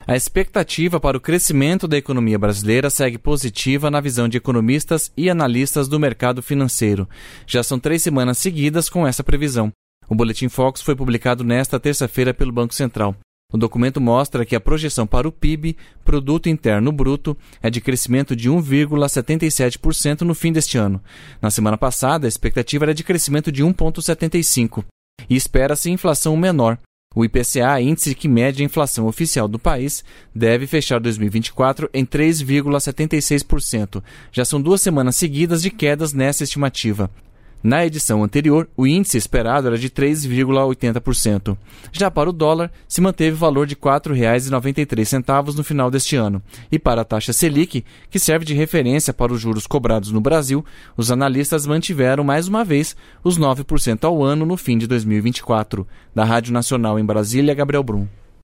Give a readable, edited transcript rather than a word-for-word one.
A expectativa para o crescimento da economia brasileira segue positiva na visão de economistas e analistas do mercado financeiro. Já são 3 semanas seguidas com essa previsão. O Boletim Focus foi publicado nesta terça-feira pelo Banco Central. O documento mostra que a projeção para o PIB, Produto Interno Bruto, é de crescimento de 1,77% no fim deste ano. Na semana passada, a expectativa era de crescimento de 1,75%. E espera-se inflação menor. O IPCA, índice que mede a inflação oficial do país, deve fechar 2024 em 3,76%. Já são 2 semanas seguidas de quedas nessa estimativa. Na edição anterior, o índice esperado era de 3,80%. Já para o dólar, se manteve o valor de R$ 4,93 no final deste ano. E para a taxa Selic, que serve de referência para os juros cobrados no Brasil, os analistas mantiveram mais uma vez os 9% ao ano no fim de 2024. Da Rádio Nacional em Brasília, Gabriel Brum.